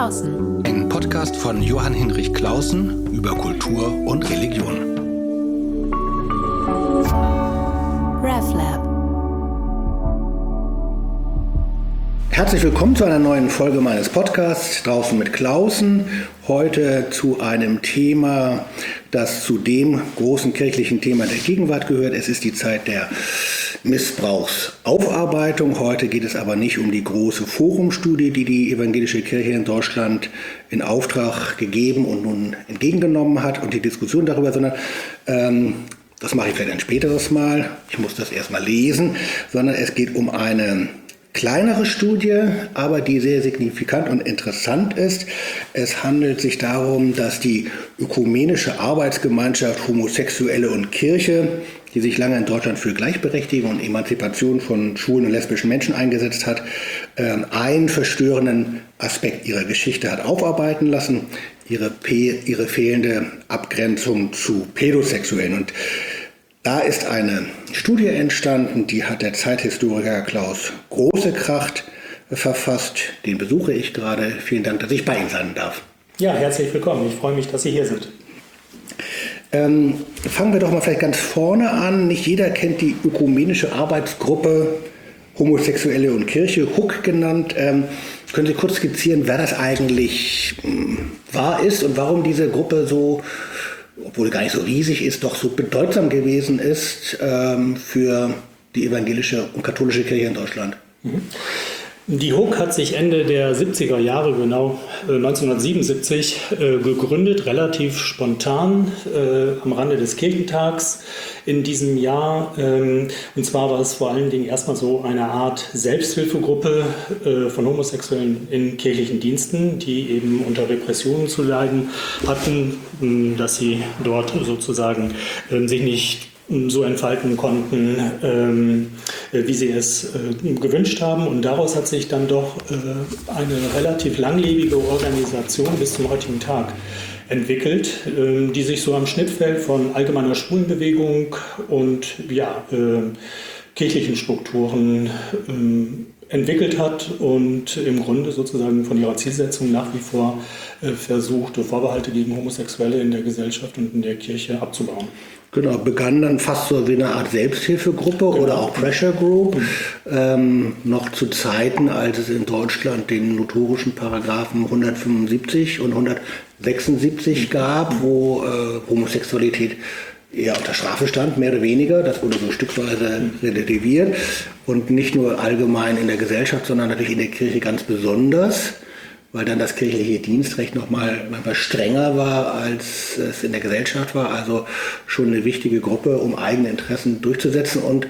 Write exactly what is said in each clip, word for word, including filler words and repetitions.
Klausen. Ein Podcast von Johann Hinrich Clausen über Kultur und Religion. RefLab. Herzlich willkommen zu einer neuen Folge meines Podcasts Draußen mit Clausen. Heute zu einem Thema, das zu dem großen kirchlichen Thema der Gegenwart gehört. Es ist die Zeit der Missbrauchsaufarbeitung. Heute geht es aber nicht um die große Forumstudie, die die evangelische Kirche in Deutschland in Auftrag gegeben und nun entgegengenommen hat und die Diskussion darüber, sondern ähm, das mache ich vielleicht ein späteres Mal. Ich muss das erstmal lesen, sondern es geht um eine kleinere Studie, aber die sehr signifikant und interessant ist. Es handelt sich darum, dass die ökumenische Arbeitsgemeinschaft Homosexuelle und Kirche, die sich lange in Deutschland für Gleichberechtigung und Emanzipation von schwulen und lesbischen Menschen eingesetzt hat, einen verstörenden Aspekt ihrer Geschichte hat aufarbeiten lassen, ihre, ihre fehlende Abgrenzung zu Pädosexuellen. Und da ist eine Studie entstanden, die hat der Zeithistoriker Klaus Großekracht verfasst. Den besuche ich gerade. Vielen Dank, dass ich bei Ihnen sein darf. Ja, herzlich willkommen. Ich freue mich, dass Sie hier sind. Ähm, fangen wir doch mal vielleicht ganz vorne an. Nicht jeder kennt die ökumenische Arbeitsgruppe Homosexuelle und Kirche, H U C genannt. Ähm, können Sie kurz skizzieren, wer das eigentlich mh, war ist und warum diese Gruppe so, obwohl gar nicht so riesig ist, doch so bedeutsam gewesen ist ähm, für die evangelische und katholische Kirche in Deutschland? Die H U C hat sich Ende der siebziger Jahre, genau äh, neunzehnhundertsiebenundsiebzig, äh, gegründet, relativ spontan äh, am Rande des Kirchentags in diesem Jahr. Ähm, und zwar war es vor allen Dingen erstmal so eine Art Selbsthilfegruppe äh, von Homosexuellen in kirchlichen Diensten, die eben unter Repressionen zu leiden hatten, mh, dass sie dort sozusagen äh, sich nicht so entfalten konnten, ähm, wie sie es äh, gewünscht haben. Und daraus hat sich dann doch äh, eine relativ langlebige Organisation bis zum heutigen Tag entwickelt, äh, die sich so am Schnittfeld von allgemeiner Schwulenbewegung und ja, äh, kirchlichen Strukturen äh, entwickelt hat und im Grunde sozusagen von ihrer Zielsetzung nach wie vor äh, versucht, Vorbehalte gegen Homosexuelle in der Gesellschaft und in der Kirche abzubauen. Genau, begann dann fast so wie eine Art Selbsthilfegruppe genau. oder auch Pressure Group, mhm. ähm, noch zu Zeiten, als es in Deutschland den notorischen Paragraphen hundertfünfundsiebzig und hundertsechsundsiebzig mhm. gab, wo äh, Homosexualität eher unter Strafe stand, mehr oder weniger. Das wurde so stückweise mhm. relativiert und nicht nur allgemein in der Gesellschaft, sondern natürlich in der Kirche ganz besonders, weil dann das kirchliche Dienstrecht nochmal manchmal strenger war, als es in der Gesellschaft war. Also schon eine wichtige Gruppe, um eigene Interessen durchzusetzen. Und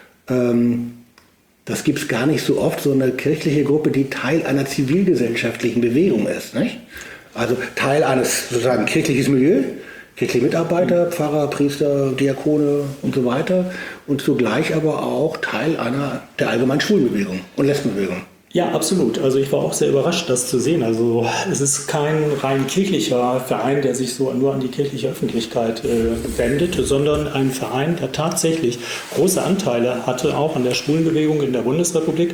ähm, das gibt es gar nicht so oft, so eine kirchliche Gruppe, die Teil einer zivilgesellschaftlichen Bewegung ist. Nicht? Also Teil eines sozusagen kirchliches Milieu, kirchliche Mitarbeiter, Pfarrer, Priester, Diakone und so weiter. Und zugleich aber auch Teil einer der allgemeinen Schwulenbewegung und Lesbenbewegung. Ja, absolut. Also ich war auch sehr überrascht, das zu sehen. Also es ist kein rein kirchlicher Verein, der sich so nur an die kirchliche Öffentlichkeit äh, wendet, sondern ein Verein, der tatsächlich große Anteile hatte, auch an der Schwulenbewegung in der Bundesrepublik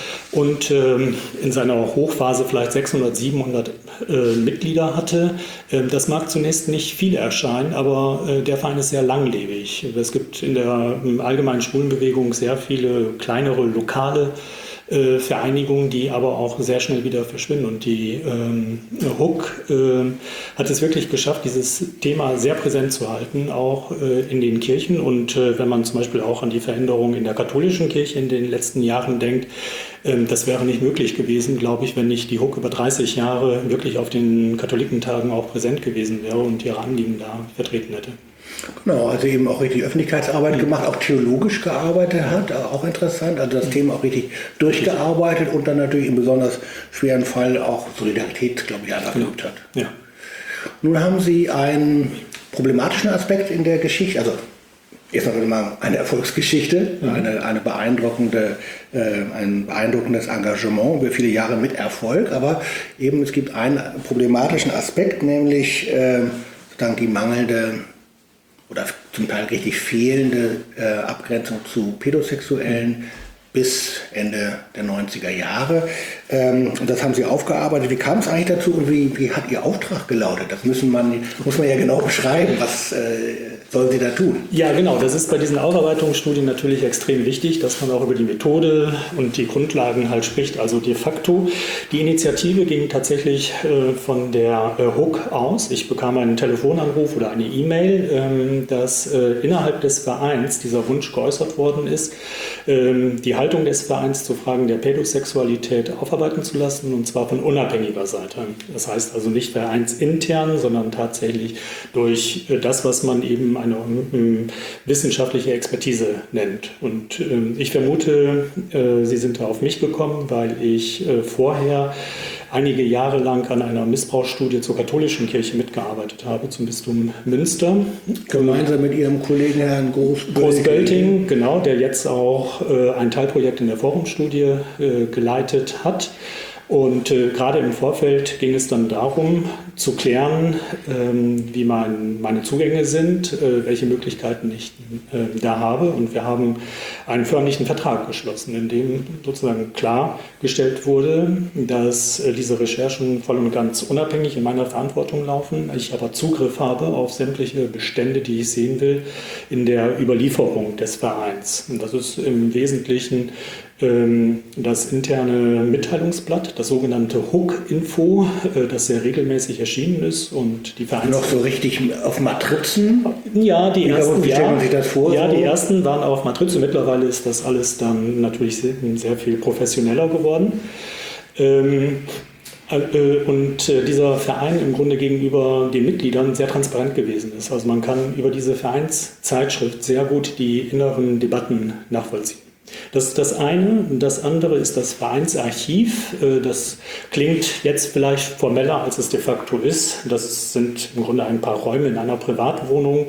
und ähm, in seiner Hochphase vielleicht sechshundert, siebenhundert äh, Mitglieder hatte. Ähm, das mag zunächst nicht viele erscheinen, aber äh, der Verein ist sehr langlebig. Es gibt in der äh, allgemeinen Schwulenbewegung sehr viele kleinere lokale Äh, Vereinigungen, die aber auch sehr schnell wieder verschwinden. Und die ähm, H U C äh, hat es wirklich geschafft, dieses Thema sehr präsent zu halten, auch äh, in den Kirchen. Und äh, wenn man zum Beispiel auch an die Veränderungen in der katholischen Kirche in den letzten Jahren denkt, äh, das wäre nicht möglich gewesen, glaube ich, wenn nicht die H U C über dreißig Jahre wirklich auf den Katholikentagen auch präsent gewesen wäre und ihre Anliegen da vertreten hätte. Genau, also eben auch richtig Öffentlichkeitsarbeit gemacht, auch theologisch gearbeitet hat, auch interessant, also das Thema auch richtig durchgearbeitet und dann natürlich im besonders schweren Fall auch Solidarität, glaube ich, anerkannt hat. Ja. Nun haben Sie einen problematischen Aspekt in der Geschichte, also erst einmal eine Erfolgsgeschichte, mhm. eine, eine beeindruckende, äh, ein beeindruckendes Engagement über viele Jahre mit Erfolg, aber eben es gibt einen problematischen Aspekt, nämlich äh, sozusagen die mangelnde oder zum Teil richtig fehlende äh, Abgrenzung zu Pädosexuellen bis Ende der neunziger Jahre. Ähm, und das haben Sie aufgearbeitet. Wie kam es eigentlich dazu und wie, wie hat Ihr Auftrag gelautet? Das müssen man, muss man ja genau beschreiben. Was äh, sollen Sie da tun? Ja, genau. Das ist bei diesen Ausarbeitungsstudien natürlich extrem wichtig, dass man auch über die Methode und die Grundlagen halt spricht. Also de facto, die Initiative ging tatsächlich äh, von der äh, H O K aus. Ich bekam einen Telefonanruf oder eine E-Mail, ähm, dass äh, innerhalb des Vereins dieser Wunsch geäußert worden ist, ähm, die Haltung des Vereins zu Fragen der Pädosexualität aufarbeiten zu lassen, und zwar von unabhängiger Seite. Das heißt also nicht vereinsintern, sondern tatsächlich durch äh, das, was man eben eine äh, wissenschaftliche Expertise nennt. Und äh, ich vermute, äh, Sie sind da auf mich gekommen, weil ich äh, vorher einige Jahre lang an einer Missbrauchsstudie zur katholischen Kirche mitgearbeitet habe, zum Bistum Münster. Gemeinsam mit Ihrem Kollegen Herrn Groß- Groß-Bölting, genau, der jetzt auch äh, ein Teilprojekt in der Forumstudie äh, geleitet hat. Und äh, gerade im Vorfeld ging es dann darum, zu klären, ähm, wie mein, meine Zugänge sind, äh, welche Möglichkeiten ich äh, da habe. Und wir haben einen förmlichen Vertrag geschlossen, in dem sozusagen klargestellt wurde, dass äh, diese Recherchen voll und ganz unabhängig in meiner Verantwortung laufen. Ich aber Zugriff habe auf sämtliche Bestände, die ich sehen will, in der Überlieferung des Vereins. Und das ist im Wesentlichen das interne Mitteilungsblatt, das sogenannte H O K-Info, das sehr regelmäßig erschienen ist, und die Vereins... Noch so richtig auf Matrizen? Ja, die ersten, Wie stellt man ja, sich das vor? ja, so? die ersten waren auf Matrize. Mittlerweile ist das alles dann natürlich sehr, sehr viel professioneller geworden. Ähm, Und dieser Verein im Grunde gegenüber den Mitgliedern sehr transparent gewesen ist. Also man kann über diese Vereinszeitschrift sehr gut die inneren Debatten nachvollziehen. Das ist das eine. Das andere ist das Vereinsarchiv. Das klingt jetzt vielleicht formeller, als es de facto ist. Das sind im Grunde ein paar Räume in einer Privatwohnung,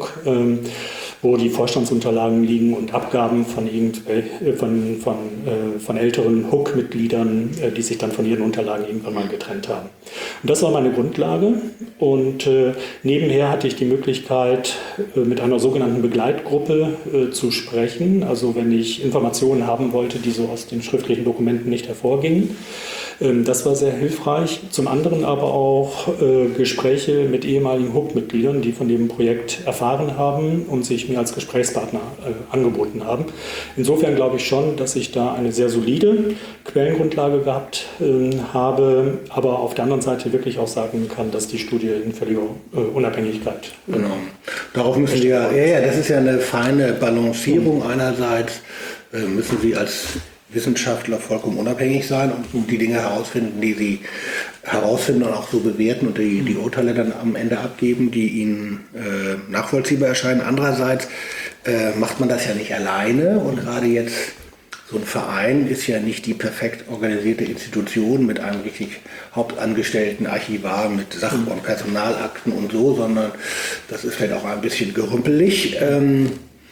wo die Vorstandsunterlagen liegen und Abgaben von, von, von, von älteren H O K-Mitgliedern, die sich dann von ihren Unterlagen irgendwann mal getrennt haben. Und das war meine Grundlage. Und äh, nebenher hatte ich die Möglichkeit, äh, mit einer sogenannten Begleitgruppe äh, zu sprechen. Also wenn ich Informationen haben wollte, die so aus den schriftlichen Dokumenten nicht hervorgingen. Ähm, das war sehr hilfreich. Zum anderen aber auch äh, Gespräche mit ehemaligen H O K-Mitgliedern, die von dem Projekt erfahren haben und sich mir als Gesprächspartner äh, angeboten haben. Insofern glaube ich schon, dass ich da eine sehr solide Quellengrundlage gehabt äh, habe, aber auf der anderen Seite wirklich auch sagen kann, dass die Studie in völliger äh, Unabhängigkeit. Äh, genau. Darauf müssen Sie ja, ja, ja, das ist ja eine feine Balancierung. Mhm. Einerseits äh, müssen Sie als Wissenschaftler vollkommen unabhängig sein und die Dinge herausfinden, die sie herausfinden und auch so bewerten und die, die Urteile dann am Ende abgeben, die ihnen äh, nachvollziehbar erscheinen. Andererseits äh, macht man das ja nicht alleine, und gerade jetzt so ein Verein ist ja nicht die perfekt organisierte Institution mit einem richtig hauptangestellten Archivar mit Sach- und Personalakten und so, sondern das ist vielleicht auch ein bisschen gerümpelig. Ähm,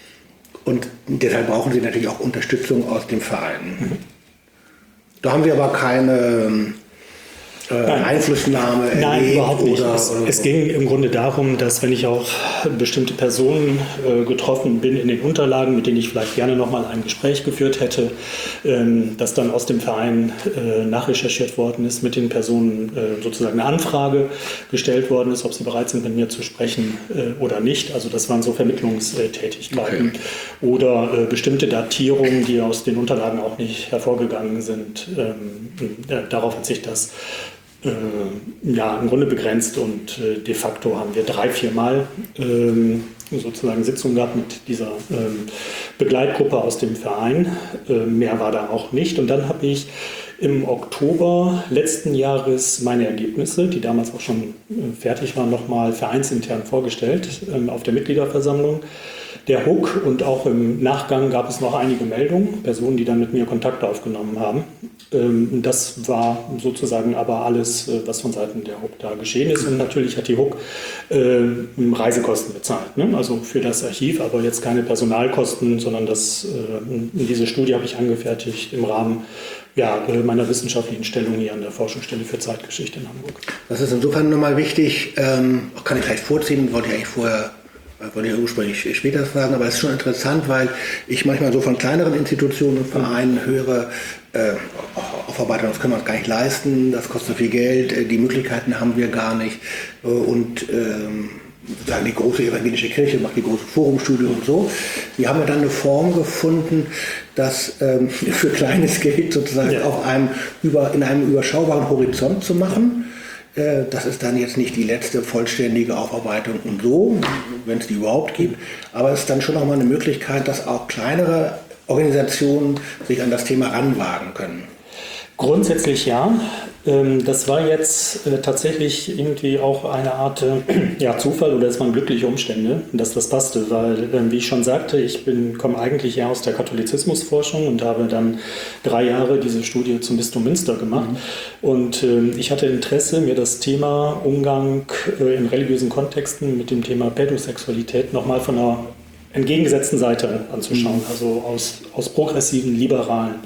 Und deshalb brauchen Sie natürlich auch Unterstützung aus dem Verein. Da haben wir aber keine äh, Einflussnahme erlebt. Nein, überhaupt nicht. Oder, es, oder es ging im Grunde darum, dass wenn ich auf bestimmte Personen äh, getroffen bin in den Unterlagen, mit denen ich vielleicht gerne nochmal ein Gespräch geführt hätte, ähm, dass dann aus dem Verein äh, nachrecherchiert worden ist, mit den Personen äh, sozusagen eine Anfrage gestellt worden ist, ob sie bereit sind, mit mir zu sprechen äh, oder nicht. Also das waren so Vermittlungstätigkeiten. Okay. Oder äh, bestimmte Datierungen, die aus den Unterlagen auch nicht hervorgegangen sind. Ähm, äh, darauf hat sich das ja, im Grunde begrenzt, und äh, de facto haben wir drei, vier Mal ähm, sozusagen Sitzungen gehabt mit dieser ähm, Begleitgruppe aus dem Verein. Äh, mehr war da auch nicht. Und dann habe ich im Oktober letzten Jahres meine Ergebnisse, die damals auch schon äh, fertig waren, nochmal vereinsintern vorgestellt äh, auf der Mitgliederversammlung der H O K, und auch im Nachgang gab es noch einige Meldungen, Personen, die dann mit mir Kontakt aufgenommen haben. Ähm, das war sozusagen aber alles, äh, was von Seiten der H O K da geschehen ist. Und natürlich hat die H O K äh, Reisekosten bezahlt, ne? Also für das Archiv, aber jetzt keine Personalkosten, sondern das, äh, diese Studie habe ich angefertigt im Rahmen ja, meiner wissenschaftlichen Stellung hier an der Forschungsstelle für Zeitgeschichte in Hamburg. Das ist insofern nochmal wichtig, ähm, kann ich vielleicht vorziehen, wollte ich eigentlich vorher wollte ich ursprünglich später fragen, aber es ist schon interessant, weil ich manchmal so von kleineren Institutionen und Vereinen höre, äh, Aufarbeitung, das können wir uns gar nicht leisten, das kostet viel Geld, äh, die Möglichkeiten haben wir gar nicht. Äh, und ähm, sozusagen die große evangelische Kirche macht die große Forumstudie und so. Wir haben ja dann eine Form gefunden, das ähm, für kleines Geld sozusagen ja. auf einem über, in einem überschaubaren Horizont zu machen. Äh, das ist dann jetzt nicht die letzte vollständige Aufarbeitung und so, wenn es die überhaupt gibt, aber es ist dann schon nochmal eine Möglichkeit, dass auch kleinere Organisationen sich an das Thema ranwagen können. Grundsätzlich ja. Das war jetzt tatsächlich irgendwie auch eine Art ja, Zufall oder es waren glückliche Umstände, dass das passte, weil, wie ich schon sagte, ich bin, komme eigentlich eher aus der Katholizismusforschung und habe dann drei Jahre diese Studie zum Bistum Münster gemacht. Mhm. Und ich hatte Interesse, mir das Thema Umgang in religiösen Kontexten mit dem Thema Pädosexualität nochmal von einer entgegengesetzten Seite anzuschauen, also aus, aus progressiven, liberalen,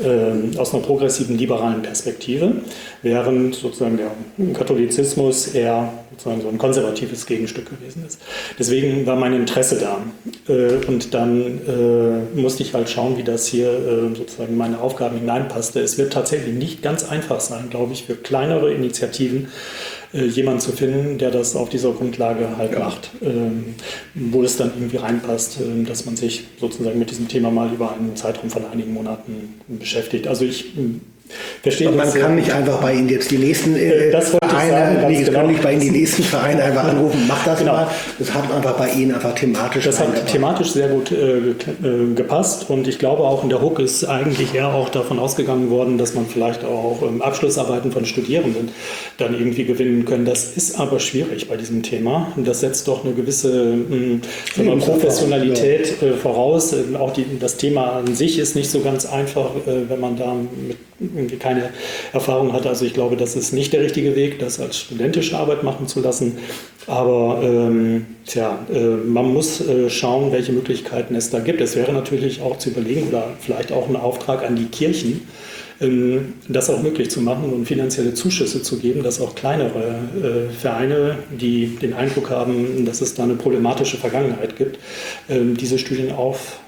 äh, aus einer progressiven, liberalen Perspektive, während sozusagen der Katholizismus eher sozusagen so ein konservatives Gegenstück gewesen ist. Deswegen war mein Interesse da. Äh, und dann äh, musste ich halt schauen, wie das hier äh, sozusagen in meine Aufgaben hineinpasste. Es wird tatsächlich nicht ganz einfach sein, glaube ich, für kleinere Initiativen, jemanden zu finden, der das auf dieser Grundlage halt ja. macht, ähm, wo es dann irgendwie reinpasst, äh, dass man sich sozusagen mit diesem Thema mal über einen Zeitraum von einigen Monaten beschäftigt. Also ich verstehe Man das, kann nicht einfach bei Ihnen jetzt die nächsten äh, das Vereine, sagen, nee, genau. kann nicht bei Ihnen die nächsten Vereine einfach anrufen, mach das genau. mal. Das hat einfach bei Ihnen einfach thematisch Das hat thematisch sehr gut äh, gepasst und ich glaube auch in der H U C ist eigentlich eher auch davon ausgegangen worden, dass man vielleicht auch ähm, Abschlussarbeiten von Studierenden dann irgendwie gewinnen können. Das ist aber schwierig bei diesem Thema. Das setzt doch eine gewisse mh, mal, Professionalität äh, voraus. Äh, auch die, das Thema an sich ist nicht so ganz einfach, äh, wenn man da mit irgendwie keine Erfahrung hat. Also ich glaube, das ist nicht der richtige Weg, das als studentische Arbeit machen zu lassen. Aber ähm, tja, äh, man muss äh, schauen, welche Möglichkeiten es da gibt. Es wäre natürlich auch zu überlegen oder vielleicht auch ein Auftrag an die Kirchen, ähm, das auch möglich zu machen und finanzielle Zuschüsse zu geben, dass auch kleinere äh, Vereine, die den Eindruck haben, dass es da eine problematische Vergangenheit gibt, ähm, diese Studien auf,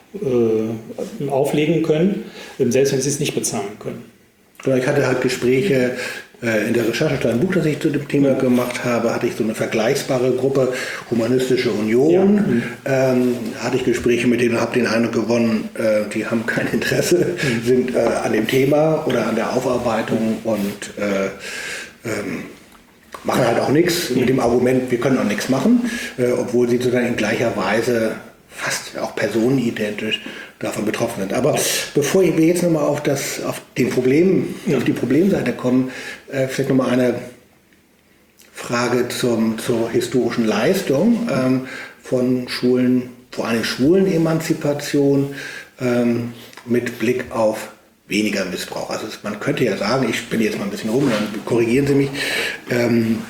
äh, auflegen können, ähm, selbst wenn sie es nicht bezahlen können. Ich hatte halt Gespräche äh, in der Recherche zu einem Buch, das ich zu dem Thema gemacht habe, hatte ich so eine vergleichbare Gruppe, Humanistische Union, ja. ähm, hatte ich Gespräche mit denen und habe den Eindruck gewonnen, äh, die haben kein Interesse, mhm. sind äh, an dem Thema oder an der Aufarbeitung und äh, ähm, machen halt auch nichts mhm. mit dem Argument, wir können auch nichts machen, äh, obwohl sie sozusagen in gleicher Weise fast auch personenidentisch davon betroffen sind. Aber bevor wir jetzt nochmal auf, das, auf, den Problem, auf die Problemseite kommen, äh, vielleicht nochmal eine Frage zum, zur historischen Leistung ähm, von Schulen, vor allem Schwulen-Emanzipation ähm, mit Blick auf weniger Missbrauch. Also es, man könnte ja sagen, ich bin jetzt mal ein bisschen rum, dann korrigieren Sie mich, ähm,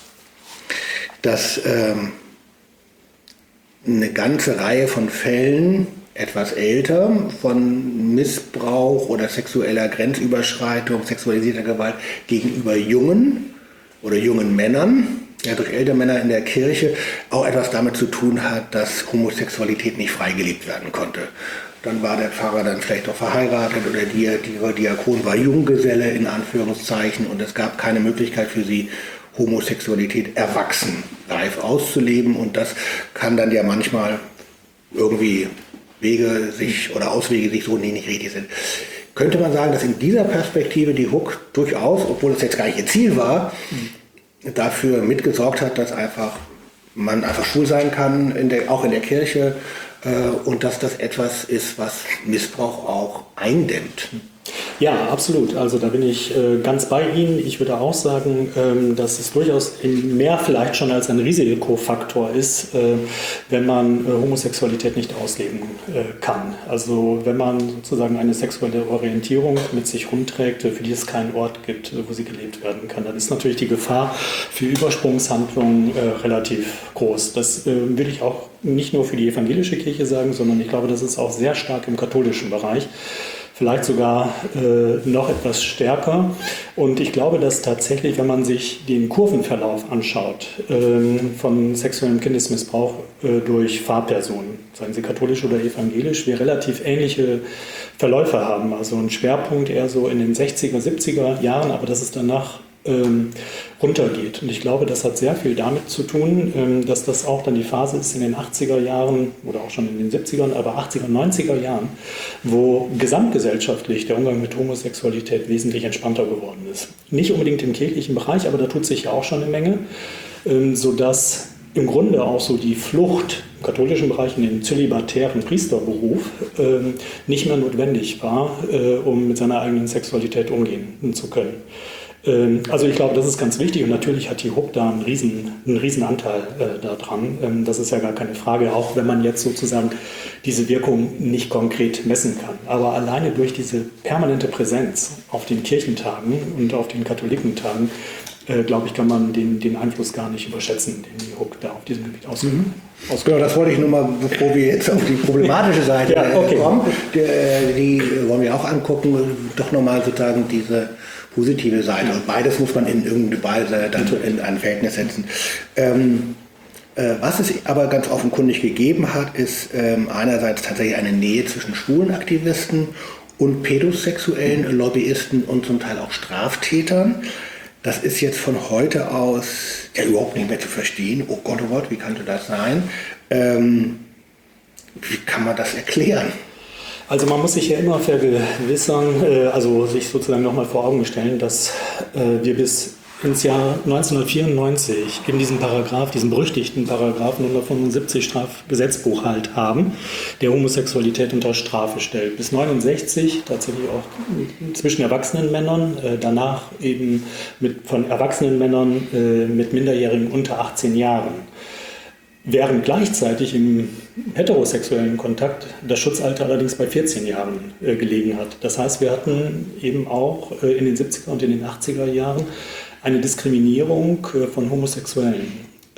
dass ähm, eine ganze Reihe von Fällen, etwas älter, von Missbrauch oder sexueller Grenzüberschreitung, sexualisierter Gewalt gegenüber Jungen oder jungen Männern, ja, durch ältere Männer in der Kirche, auch etwas damit zu tun hat, dass Homosexualität nicht freigelebt werden konnte. Dann war der Pfarrer dann vielleicht auch verheiratet oder die, die Diakon war Junggeselle in Anführungszeichen und es gab keine Möglichkeit für sie, Homosexualität erwachsen reif auszuleben und das kann dann ja manchmal irgendwie Wege sich oder Auswege sich so nie nicht richtig sind. Könnte man sagen, dass in dieser Perspektive die H U C durchaus, obwohl es jetzt gar nicht ihr Ziel war, dafür mitgesorgt hat, dass einfach man einfach schwul sein kann, in der, auch in der Kirche äh, und dass das etwas ist, was Missbrauch auch eindämmt? Ja, absolut. Also da bin ich äh, ganz bei Ihnen. Ich würde auch sagen, ähm, dass es durchaus mehr vielleicht schon als ein Risikofaktor ist, äh, wenn man äh, Homosexualität nicht ausleben äh, kann. Also wenn man sozusagen eine sexuelle Orientierung mit sich rumträgt, für die es keinen Ort gibt, wo sie gelebt werden kann, dann ist natürlich die Gefahr für Übersprungshandlungen äh, relativ groß. Das äh, will ich auch nicht nur für die evangelische Kirche sagen, sondern ich glaube, das ist auch sehr stark im katholischen Bereich vielleicht sogar äh, noch etwas stärker. Und ich glaube, dass tatsächlich, wenn man sich den Kurvenverlauf anschaut, äh, von sexuellem Kindesmissbrauch äh, durch Fahrpersonen, seien sie katholisch oder evangelisch, wir relativ ähnliche Verläufe haben. Also ein Schwerpunkt eher so in den sechziger, siebziger Jahren, aber dass es danach ähm, runtergeht. Und ich glaube, das hat sehr viel damit zu tun, ähm, dass das auch dann die Phase ist in den achtziger Jahren oder auch schon in den siebzigern, aber achtziger, neunziger Jahren, wo gesamtgesellschaftlich der Umgang mit Homosexualität wesentlich entspannter geworden ist. Nicht unbedingt im kirchlichen Bereich, aber da tut sich ja auch schon eine Menge, ähm, sodass im Grunde auch so die Flucht im katholischen Bereich in den zölibatären Priesterberuf ähm, nicht mehr notwendig war, äh, um mit seiner eigenen Sexualität umgehen zu können. Ähm, also ich glaube, das ist ganz wichtig und natürlich hat die H U B da einen riesen, einen riesen Anteil äh, daran. Ähm, das ist ja gar keine Frage, auch wenn man jetzt sozusagen diese Wirkung nicht konkret messen kann. Aber alleine durch diese permanente Präsenz auf den Kirchentagen und auf den Katholikentagen Äh, glaube ich, kann man den, den Einfluss gar nicht überschätzen, den die H U B da auf diesem Gebiet ausübt. Mhm. Genau, das wollte ich nur mal, bevor wir jetzt auf die problematische Seite ja, okay. kommen, die, die wollen wir auch angucken, doch nochmal sozusagen diese positive Seite. Und beides muss man in irgendeine Weise dann in ein Verhältnis setzen. Ähm, äh, was es aber ganz offenkundig gegeben hat, ist ähm, einerseits tatsächlich eine Nähe zwischen schwulen Aktivisten und pädosexuellen Lobbyisten und zum Teil auch Straftätern. Das ist jetzt von heute aus ja überhaupt nicht mehr zu verstehen. Oh Gott, oh Gott, wie könnte das sein? Ähm, wie kann man das erklären? Also man muss sich ja immer vergewissern, äh, also sich sozusagen nochmal vor Augen stellen, dass äh, wir bis ins Jahr neunzehnhundertvierundneunzig eben diesen Paragraph, diesen berüchtigten Paragraphen hundertfünfundsiebzig Strafgesetzbuch halt haben, der Homosexualität unter Strafe stellt. Bis neunundsechzig tatsächlich auch zwischen erwachsenen Männern, äh, danach eben mit, von erwachsenen Männern äh, mit Minderjährigen unter achtzehn Jahren. Während gleichzeitig im heterosexuellen Kontakt das Schutzalter allerdings bei vierzehn Jahren äh, gelegen hat. Das heißt, wir hatten eben auch äh, in den siebziger und in den achtziger Jahren eine Diskriminierung äh, von Homosexuellen.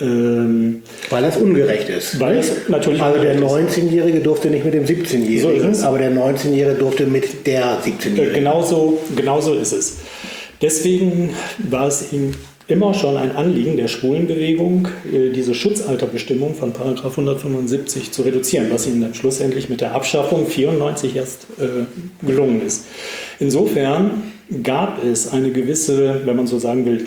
Ähm, weil das ungerecht ist. Weil es natürlich also der ungerecht ist. neunzehnjährige durfte nicht mit dem siebzehnjährigen, So aber der neunzehnjährige durfte mit der siebzehnjährigen. Äh, genauso, genauso ist es. Deswegen war es ihm immer schon ein Anliegen der Schwulenbewegung, diese Schutzalterbestimmung von Paragraph hundertfünfundsiebzig zu reduzieren, was ihnen dann schlussendlich mit der Abschaffung vierundneunzig erst äh, gelungen ist. Insofern gab es eine gewisse, wenn man so sagen will,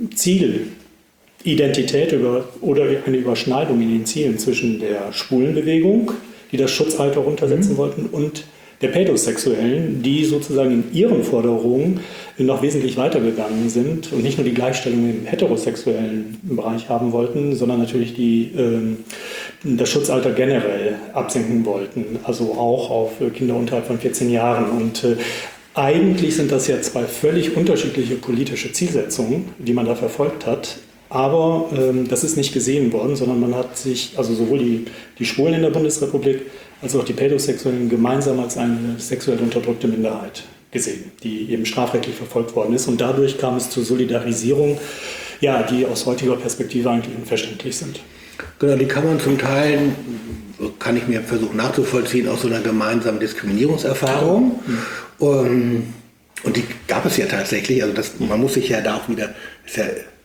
Zielidentität über, oder eine Überschneidung in den Zielen zwischen der Schwulenbewegung, die das Schutzalter runtersetzen mhm. wollten, und der Pädosexuellen, die sozusagen in ihren Forderungen noch wesentlich weitergegangen sind und nicht nur die Gleichstellung im heterosexuellen Bereich haben wollten, sondern natürlich die, äh, das Schutzalter generell absenken wollten, also auch auf Kinder unterhalb von vierzehn Jahren. Und äh, eigentlich sind das ja zwei völlig unterschiedliche politische Zielsetzungen, die man da verfolgt hat. Aber ähm, das ist nicht gesehen worden, sondern man hat sich, also sowohl die, die Schwulen in der Bundesrepublik als auch die Pädosexuellen gemeinsam als eine sexuell unterdrückte Minderheit gesehen, die eben strafrechtlich verfolgt worden ist. Und dadurch kam es zur Solidarisierung, ja, die aus heutiger Perspektive eigentlich unverständlich sind. Genau, die kann man zum Teil, kann ich mir versuchen nachzuvollziehen, aus so einer gemeinsamen Diskriminierungserfahrung. Mhm. Und, und die gab es ja tatsächlich. Also das, man muss sich ja da auch wieder sehr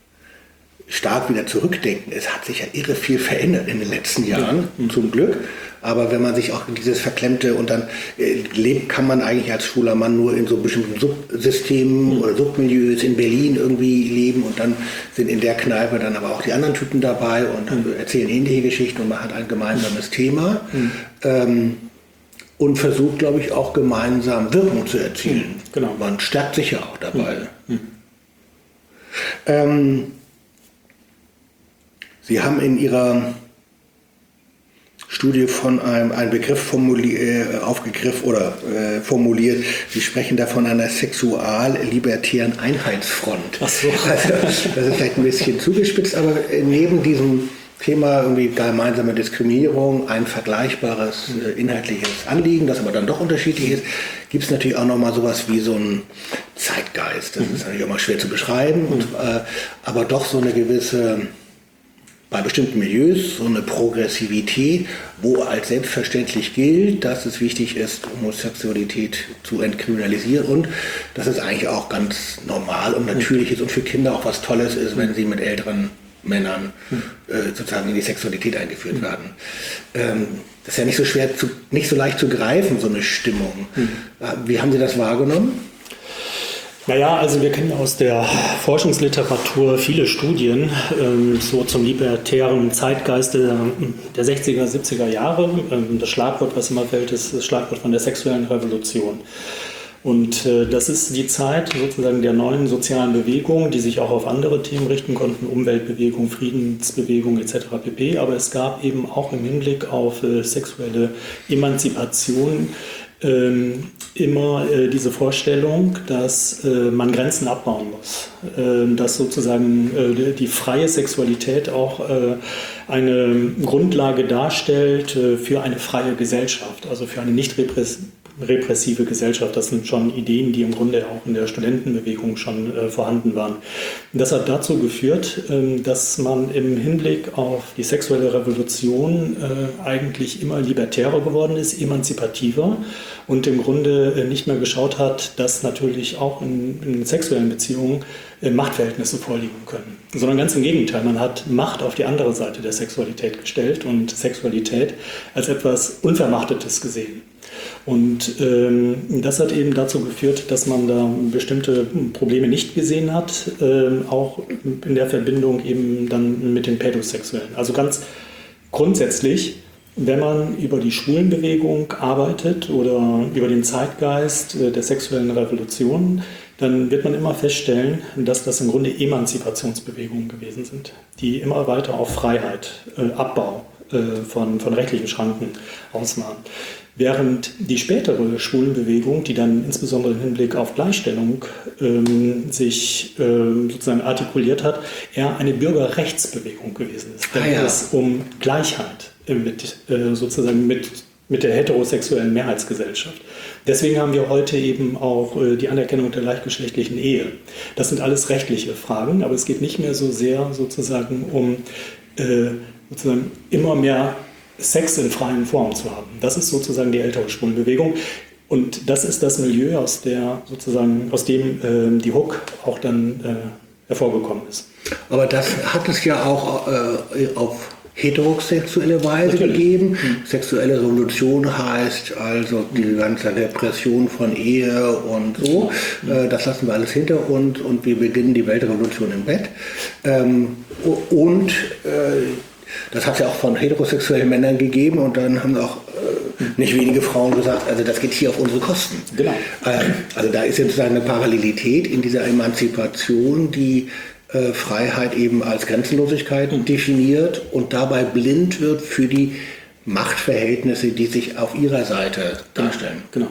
stark wieder zurückdenken. Es hat sich ja irre viel verändert in den letzten Jahren, mhm. zum Glück. Aber wenn man sich auch in dieses Verklemmte und dann äh, lebt, kann man eigentlich als schwuler Mann nur in so bestimmten Subsystemen mhm. oder Submilieus in Berlin irgendwie leben und dann sind in der Kneipe dann aber auch die anderen Typen dabei und mhm. erzählen ähnliche Geschichten und man hat ein gemeinsames mhm. Thema mhm. ähm, und versucht, glaube ich, auch gemeinsam Wirkung zu erzielen. Mhm. Genau. Man stärkt sich ja auch dabei. Mhm. Ähm, Sie haben in Ihrer Studie von einem, einem Begriff formulier, äh, aufgegriffen oder äh, formuliert. Sie sprechen da von einer sexual-libertären Einheitsfront. Ach so. Also, das ist vielleicht ein bisschen zugespitzt, aber neben diesem Thema irgendwie gemeinsame Diskriminierung, ein vergleichbares äh, inhaltliches Anliegen, das aber dann doch unterschiedlich ist, gibt es natürlich auch nochmal sowas wie so ein Zeitgeist. Das mhm. ist natürlich auch mal schwer zu beschreiben, mhm. und, äh, aber doch so eine gewisse bei bestimmten Milieus so eine Progressivität, wo als selbstverständlich gilt, dass es wichtig ist, Homosexualität zu entkriminalisieren und dass es eigentlich auch ganz normal und natürlich ist und für Kinder auch was Tolles ist, wenn sie mit älteren Männern äh, sozusagen in die Sexualität eingeführt werden. Ähm, das ist ja nicht so schwer, zu, nicht so leicht zu greifen, so eine Stimmung. Wie haben Sie das wahrgenommen? Naja, also wir kennen aus der Forschungsliteratur viele Studien ähm, so zum libertären Zeitgeist der, der sechziger, siebziger Jahre. Ähm, das Schlagwort, was immer fällt, ist das Schlagwort von der sexuellen Revolution. Und äh, das ist die Zeit sozusagen der neuen sozialen Bewegung, die sich auch auf andere Themen richten konnten, Umweltbewegung, Friedensbewegung et cetera pp. Aber es gab eben auch im Hinblick auf äh, sexuelle Emanzipation ähm, immer äh, diese Vorstellung, dass äh, man Grenzen abbauen muss, äh, dass sozusagen äh, die freie Sexualität auch äh, eine Grundlage darstellt äh, für eine freie Gesellschaft, also für eine nicht repressive repressive Gesellschaft. Das sind schon Ideen, die im Grunde auch in der Studentenbewegung schon äh, vorhanden waren. Und das hat dazu geführt, ähm, dass man im Hinblick auf die sexuelle Revolution äh, eigentlich immer libertärer geworden ist, emanzipativer und im Grunde äh, nicht mehr geschaut hat, dass natürlich auch in, in sexuellen Beziehungen äh, Machtverhältnisse vorliegen können. Sondern ganz im Gegenteil, man hat Macht auf die andere Seite der Sexualität gestellt und Sexualität als etwas Unvermachtetes gesehen. Und ähm, das hat eben dazu geführt, dass man da bestimmte Probleme nicht gesehen hat, ähm, auch in der Verbindung eben dann mit den Pädosexuellen. Also ganz grundsätzlich, wenn man über die Schwulenbewegung arbeitet oder über den Zeitgeist äh, der sexuellen Revolution, dann wird man immer feststellen, dass das im Grunde Emanzipationsbewegungen gewesen sind, die immer weiter auf Freiheit, äh, Abbau äh, von, von rechtlichen Schranken aus waren. Während die spätere Schwulenbewegung, die dann insbesondere im Hinblick auf Gleichstellung ähm, sich ähm, sozusagen artikuliert hat, eher eine Bürgerrechtsbewegung gewesen ist. Da ah, geht ja. es um Gleichheit äh, mit, äh, sozusagen mit, mit der heterosexuellen Mehrheitsgesellschaft. Deswegen haben wir heute eben auch äh, die Anerkennung der gleichgeschlechtlichen Ehe. Das sind alles rechtliche Fragen, aber es geht nicht mehr so sehr sozusagen um äh, sozusagen immer mehr Sex in freien Formen zu haben. Das ist sozusagen die ältere Schwulenbewegung. Und das ist das Milieu, aus, der, sozusagen, aus dem äh, die Hook auch dann äh, hervorgekommen ist. Aber das hat es ja auch äh, auf heterosexuelle Weise Natürlich. gegeben. Mhm. Sexuelle Revolution heißt also die ganze Repression von Ehe und so. Mhm. Äh, das lassen wir alles hinter uns und wir beginnen die Weltrevolution im Bett. Ähm, und äh, das hat es ja auch von heterosexuellen Männern gegeben und dann haben auch äh, nicht wenige Frauen gesagt, also das geht hier auf unsere Kosten. Genau. Äh, also da ist jetzt sozusagen eine Parallelität in dieser Emanzipation, die äh, Freiheit eben als Grenzenlosigkeit mhm. definiert und dabei blind wird für die Machtverhältnisse, die sich auf ihrer Seite darstellen. Genau.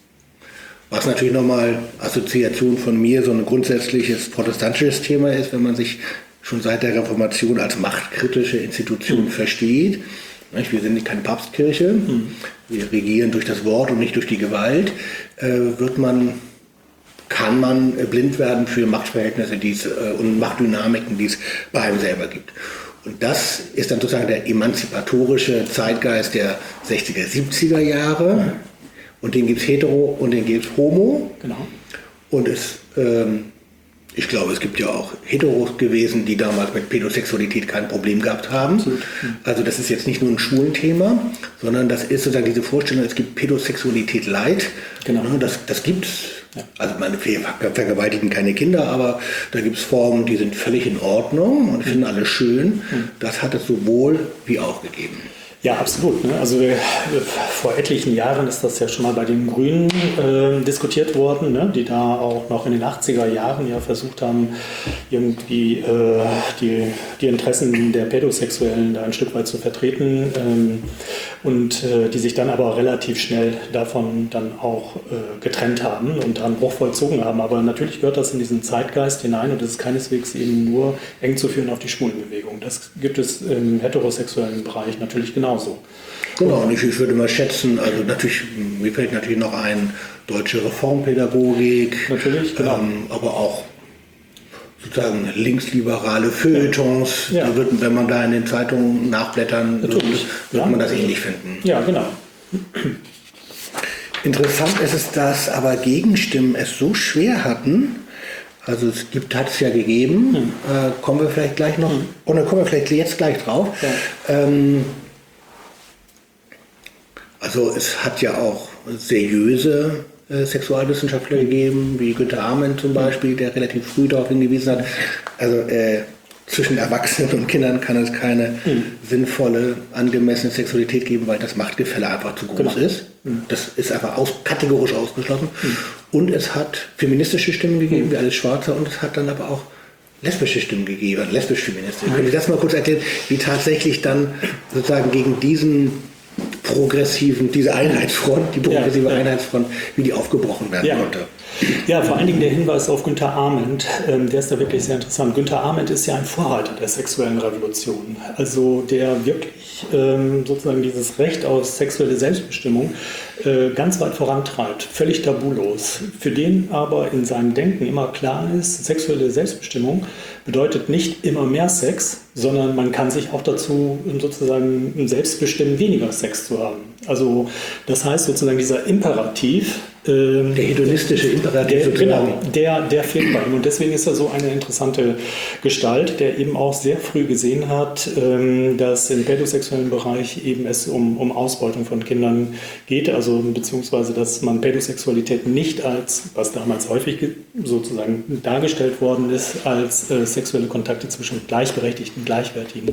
Was natürlich nochmal Assoziation von mir so ein grundsätzliches protestantisches Thema ist, wenn man sich schon seit der Reformation als machtkritische Institution mhm. versteht. Wir sind keine Papstkirche, mhm. wir regieren durch das Wort und nicht durch die Gewalt. Äh, wird man, kann man blind werden für Machtverhältnisse die's, äh, und Machtdynamiken, die es bei einem selber gibt. Und das ist dann sozusagen der emanzipatorische Zeitgeist der sechziger, siebziger Jahre. Mhm. Und den gibt es hetero und den gibt es homo. Genau. Und es ähm, ich glaube, es gibt ja auch Heteros gewesen, die damals mit Pädosexualität kein Problem gehabt haben. Absolut. Also das ist jetzt nicht nur ein Schwulenthema, sondern das ist sozusagen diese Vorstellung, es gibt Pädosexualität light. Genau. Das, das gibt es. Ja. Also meine vergewaltigen keine Kinder, aber da gibt es Formen, die sind völlig in Ordnung und finden alle schön. Mhm. Das hat es sowohl wie auch gegeben. Ja, absolut. Ne? Also äh, vor etlichen Jahren ist das ja schon mal bei den Grünen äh, diskutiert worden, ne? Die da auch noch in den achtziger Jahren ja versucht haben, irgendwie äh, die, die Interessen der Pädosexuellen da ein Stück weit zu vertreten ähm, und äh, die sich dann aber relativ schnell davon dann auch äh, getrennt haben und einen Bruch vollzogen haben. Aber natürlich gehört das in diesen Zeitgeist hinein und das ist keineswegs eben nur eng zu führen auf die Schwulenbewegung. Das gibt es im heterosexuellen Bereich natürlich genauso. So. Genau, und ich, ich würde mal schätzen, also natürlich, mir fällt natürlich noch ein, deutsche Reformpädagogik, natürlich, genau. ähm, aber auch sozusagen linksliberale Feuilletons. Ja. Da wird, wenn man da in den Zeitungen nachblättern, wird, wird ja. man das ähnlich finden. Ja, genau. Interessant ist es, dass aber Gegenstimmen es so schwer hatten. Also es gibt, hat es ja gegeben, hm. äh, kommen wir vielleicht gleich noch, hm. oder kommen wir vielleicht jetzt gleich drauf. Ja. Ähm, also es hat ja auch seriöse äh, Sexualwissenschaftler gegeben, wie Günther Arment zum Beispiel, der relativ früh darauf hingewiesen hat. Also äh, zwischen Erwachsenen und Kindern kann es keine mhm. sinnvolle, angemessene Sexualität geben, weil das Machtgefälle einfach zu groß genau. ist. Mhm. Das ist einfach aus, kategorisch ausgeschlossen. Mhm. Und es hat feministische Stimmen gegeben, mhm. wie Alice Schwarzer, und es hat dann aber auch lesbische Stimmen gegeben, lesbisch-feministische. Mhm. Können Sie das mal kurz erklären, wie tatsächlich dann sozusagen gegen diesen progressiven, diese Einheitsfront, die progressive ja, ja. Einheitsfront, wie die aufgebrochen werden ja. konnte? Ja, vor allen Dingen der Hinweis auf Günther Arment, ähm, der ist da wirklich sehr interessant. Günther Arment ist ja ein Vorreiter der sexuellen Revolution, also der wirklich ähm, sozusagen dieses Recht auf sexuelle Selbstbestimmung äh, ganz weit vorantreibt, völlig tabulos. Für den aber in seinem Denken immer klar ist, sexuelle Selbstbestimmung bedeutet nicht immer mehr Sex, sondern man kann sich auch dazu sozusagen selbst bestimmen, weniger Sex zu haben. Also das heißt sozusagen dieser Imperativ, der hedonistische Imperativ. Der, genau, der, der fehlt bei ihm. Und deswegen ist er so eine interessante Gestalt, der eben auch sehr früh gesehen hat, dass im pädosexuellen Bereich eben es um, um Ausbeutung von Kindern geht, also beziehungsweise dass man Pädosexualität nicht als, was damals häufig sozusagen dargestellt worden ist, als äh, sexuelle Kontakte zwischen gleichberechtigten, gleichwertigen,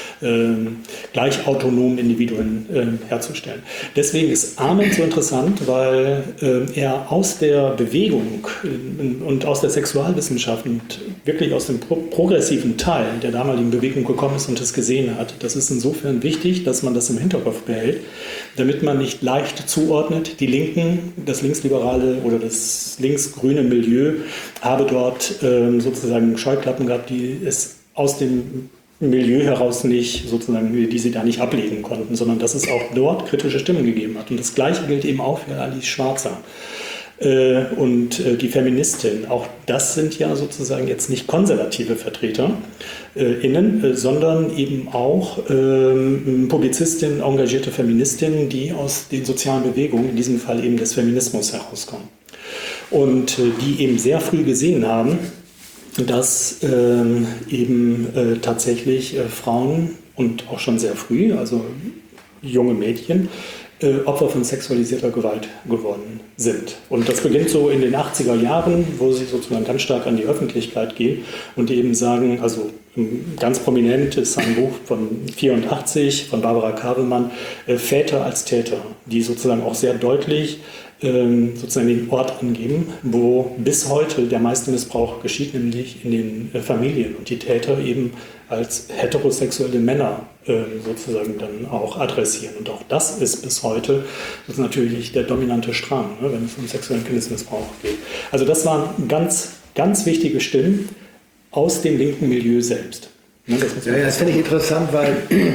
äh, gleich autonomen Individuen äh, herzustellen. Deswegen ist Arment so interessant, weil äh, er aus der Bewegung und aus der Sexualwissenschaft und wirklich aus dem pro progressiven Teil der damaligen Bewegung gekommen ist und es gesehen hat. Das ist insofern wichtig, dass man das im Hinterkopf behält, damit man nicht leicht zuordnet, die Linken, das linksliberale oder das linksgrüne Milieu habe dort äh, sozusagen Scheuklappen gehabt, die es aus dem Milieu heraus nicht, sozusagen, die sie da nicht ablegen konnten, sondern dass es auch dort kritische Stimmen gegeben hat. Und das Gleiche gilt eben auch für Alice Schwarzer äh, und äh, die Feministin. Auch das sind ja sozusagen jetzt nicht konservative Vertreter äh, innen, äh, sondern eben auch äh, Publizistinnen, engagierte Feministinnen, die aus den sozialen Bewegungen, in diesem Fall eben des Feminismus, herauskommen. Und äh, die eben sehr früh gesehen haben, dass ähm, eben äh, tatsächlich äh, Frauen und auch schon sehr früh, also junge Mädchen, äh, Opfer von sexualisierter Gewalt geworden sind. Und das beginnt so in den achtziger Jahren, wo sie sozusagen ganz stark an die Öffentlichkeit gehen und eben sagen, also ganz prominent ist ein Buch von vierundachtzig von Barbara Kavelmann, äh, Väter als Täter, die sozusagen auch sehr deutlich sozusagen den Ort angeben, wo bis heute der meiste Missbrauch geschieht, nämlich in den Familien und die Täter eben als heterosexuelle Männer sozusagen dann auch adressieren. Und auch das ist bis heute das ist natürlich der dominante Strang, wenn es um sexuellen Kindesmissbrauch geht. Also das waren ganz, ganz wichtige Stimmen aus dem linken Milieu selbst. Das ja, ja, das finde ich interessant, weil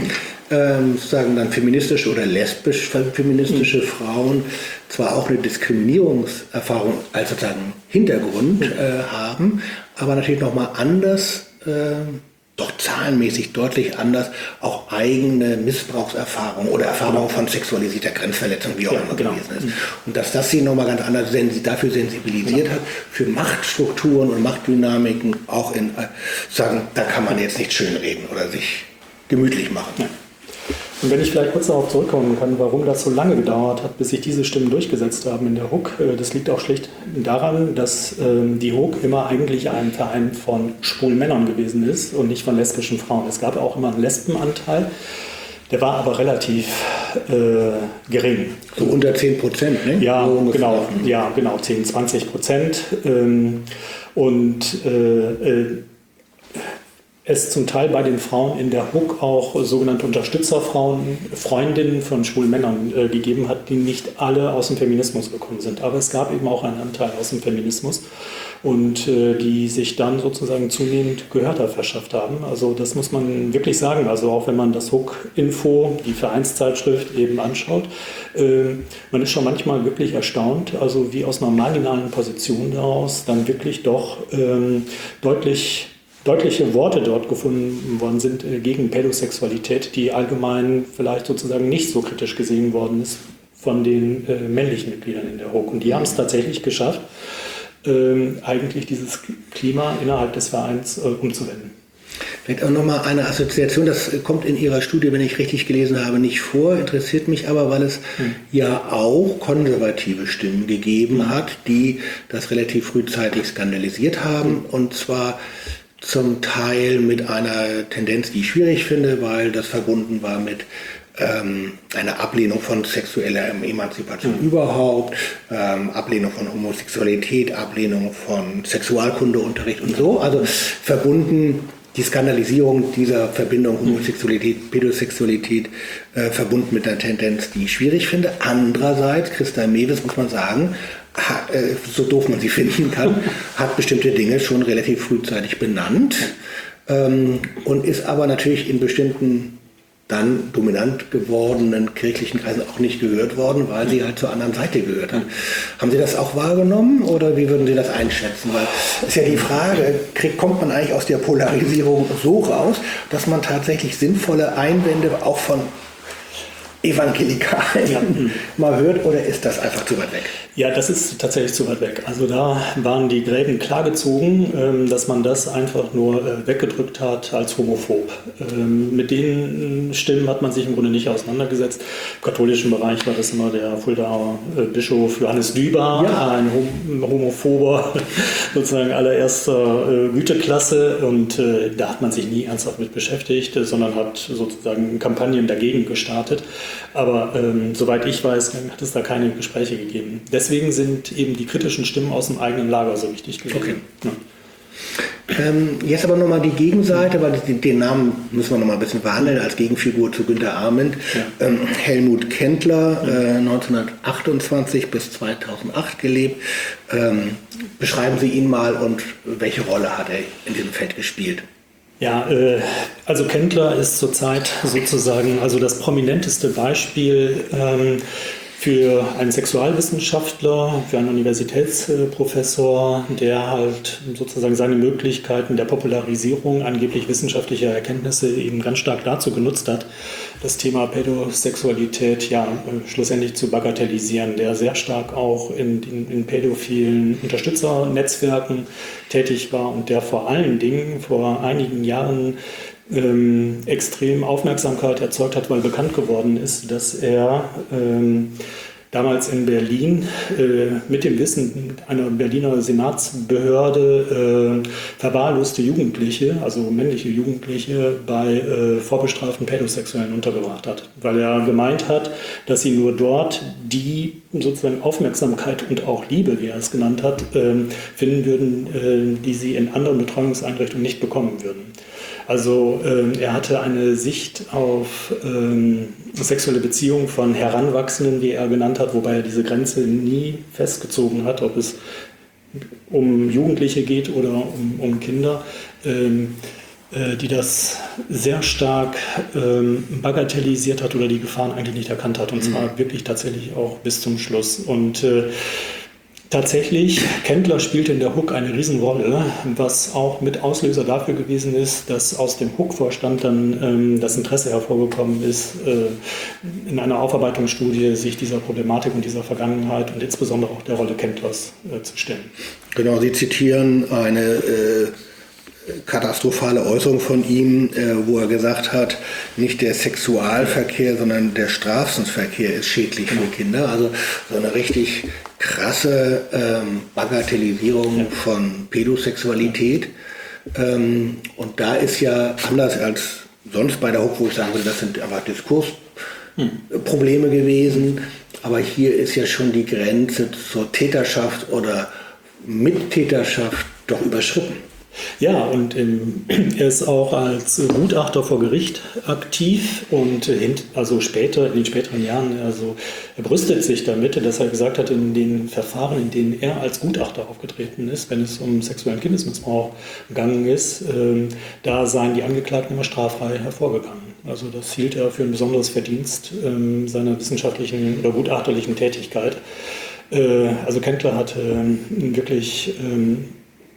ähm, sozusagen dann feministische oder lesbisch-feministische mhm. Frauen zwar auch eine Diskriminierungserfahrung als sozusagen Hintergrund mhm. äh, haben, aber natürlich nochmal anders, äh, doch zahlenmäßig deutlich anders, auch eigene Missbrauchserfahrungen oder Erfahrungen von sexualisierter Grenzverletzung, wie auch immer ja, genau. gewesen ist. Und dass das sie nochmal ganz anders dafür sensibilisiert ja. hat, für Machtstrukturen und Machtdynamiken, auch in, sagen, da kann man jetzt nicht schönreden oder sich gemütlich machen. Ja. Und wenn ich vielleicht kurz darauf zurückkommen kann, warum das so lange gedauert hat, bis sich diese Stimmen durchgesetzt haben in der H U K, das liegt auch schlicht daran, dass die H U K immer eigentlich ein Verein von schwulen Männern gewesen ist und nicht von lesbischen Frauen. Es gab auch immer einen Lesbenanteil, der war aber relativ äh, gering. So unter zehn Prozent, ne? Ja, so genau, ja, genau, zehn, zwanzig Prozent. Ähm, und äh, äh, es zum Teil bei den Frauen in der H U K auch sogenannte Unterstützerfrauen, Freundinnen von schwulen Männern äh, gegeben hat, die nicht alle aus dem Feminismus gekommen sind. Aber es gab eben auch einen Anteil aus dem Feminismus und äh, die sich dann sozusagen zunehmend Gehörter verschafft haben. Also das muss man wirklich sagen. Also auch wenn man das H U K-Info, die Vereinszeitschrift eben anschaut, äh, man ist schon manchmal wirklich erstaunt, also wie aus einer marginalen Position daraus dann wirklich doch ähm, deutlich deutliche Worte dort gefunden worden sind äh, gegen Pädosexualität, die allgemein vielleicht sozusagen nicht so kritisch gesehen worden ist von den äh, männlichen Mitgliedern in der H O K. Und die haben es tatsächlich geschafft, ähm, eigentlich dieses Klima innerhalb des Vereins äh, umzuwenden. Vielleicht auch nochmal eine Assoziation, das kommt in Ihrer Studie, wenn ich richtig gelesen habe, nicht vor, interessiert mich aber, weil es hm. ja auch konservative Stimmen gegeben hm. hat, die das relativ frühzeitig skandalisiert haben, hm. und zwar zum Teil mit einer Tendenz, die ich schwierig finde, weil das verbunden war mit ähm, einer Ablehnung von sexueller Emanzipation mhm. überhaupt, ähm, Ablehnung von Homosexualität, Ablehnung von Sexualkundeunterricht und so. Also verbunden die Skandalisierung dieser Verbindung Homosexualität, Pädosexualität äh, verbunden mit einer Tendenz, die ich schwierig finde. Andererseits, Christa Mewes, muss man sagen, hat, äh, so doof man sie finden kann, hat bestimmte Dinge schon relativ frühzeitig benannt ähm, und ist aber natürlich in bestimmten dann dominant gewordenen kirchlichen Kreisen auch nicht gehört worden, weil sie halt zur anderen Seite gehört hat. Haben Sie das auch wahrgenommen oder wie würden Sie das einschätzen? Weil ist ja die Frage, kriegt, kommt man eigentlich aus der Polarisierung so raus, dass man tatsächlich sinnvolle Einwände auch von Evangelikalen ja. mal hört, oder ist das einfach zu weit weg? Ja, das ist tatsächlich zu weit weg. Also da waren die Gräben klar gezogen, dass man das einfach nur weggedrückt hat als homophob. Mit den Stimmen hat man sich im Grunde nicht auseinandergesetzt. Im katholischen Bereich war das immer der Fuldaer Bischof Johannes Düber, ja. ein homophober, sozusagen allererster Güteklasse, und da hat man sich nie ernsthaft mit beschäftigt, sondern hat sozusagen Kampagnen dagegen gestartet. Aber ähm, soweit ich weiß, hat es da keine Gespräche gegeben. Deswegen sind eben die kritischen Stimmen aus dem eigenen Lager so wichtig gewesen. Okay. Ja. Ähm, jetzt aber nochmal die Gegenseite, weil den, den Namen müssen wir nochmal ein bisschen behandeln, als Gegenfigur zu Günter Arment. Ja. Ähm, Helmut Kendler, äh, neunzehnhundertachtundzwanzig bis zweitausendacht gelebt. Ähm, beschreiben Sie ihn mal und welche Rolle hat er in diesem Feld gespielt? Ja, äh, also Kendler ist zurzeit sozusagen also das prominenteste Beispiel ähm, für einen Sexualwissenschaftler, für einen Universitätsprofessor, der halt sozusagen seine Möglichkeiten der Popularisierung angeblich wissenschaftlicher Erkenntnisse eben ganz stark dazu genutzt hat, das Thema Pädosexualität ja schlussendlich zu bagatellisieren, der sehr stark auch in, in, in pädophilen Unterstützernetzwerken tätig war und der vor allen Dingen vor einigen Jahren ähm, extrem Aufmerksamkeit erzeugt hat, weil bekannt geworden ist, dass er ähm, damals in Berlin äh, mit dem Wissen einer Berliner Senatsbehörde äh, verwahrloste Jugendliche, also männliche Jugendliche, bei äh, vorbestraften Pädosexuellen untergebracht hat, weil er gemeint hat, dass sie nur dort die sozusagen Aufmerksamkeit und auch Liebe, wie er es genannt hat, äh, finden würden, äh, die sie in anderen Betreuungseinrichtungen nicht bekommen würden. Also ähm, er hatte eine Sicht auf ähm, sexuelle Beziehungen von Heranwachsenden, wie er genannt hat, wobei er diese Grenze nie festgezogen hat, ob es um Jugendliche geht oder um, um Kinder, ähm, äh, die das sehr stark ähm, bagatellisiert hat oder die Gefahren eigentlich nicht erkannt hat, und zwar wirklich tatsächlich auch bis zum Schluss. Und äh, Tatsächlich, Kendler spielte in der H U K eine Riesenrolle, was auch mit Auslöser dafür gewesen ist, dass aus dem H U K-Vorstand dann ähm, das Interesse hervorgekommen ist, äh, in einer Aufarbeitungsstudie sich dieser Problematik und dieser Vergangenheit und insbesondere auch der Rolle Kendlers äh, zu stellen. Genau, Sie zitieren eine äh, katastrophale Äußerung von ihm, äh, wo er gesagt hat, nicht der Sexualverkehr, sondern der Strafverkehr ist schädlich für Kinder. Also so eine richtig krasse ähm, Bagatellisierung ja. von Pädosexualität. Ähm, und da ist ja anders als sonst bei der H U K, wo ich sagen würde, das sind einfach Diskursprobleme hm. gewesen. Aber hier ist ja schon die Grenze zur Täterschaft oder Mittäterschaft doch überschritten. Ja, und ähm, er ist auch als Gutachter vor Gericht aktiv und äh, also später, in den späteren Jahren, also er brüstet sich damit, dass er gesagt hat, in den Verfahren, in denen er als Gutachter aufgetreten ist, wenn es um sexuellen Kindesmissbrauch gegangen ist, äh, da seien die Angeklagten immer straffrei hervorgegangen. Also das hielt er für ein besonderes Verdienst äh, seiner wissenschaftlichen oder gutachterlichen Tätigkeit. Äh, also Kendler hatte äh, wirklich äh,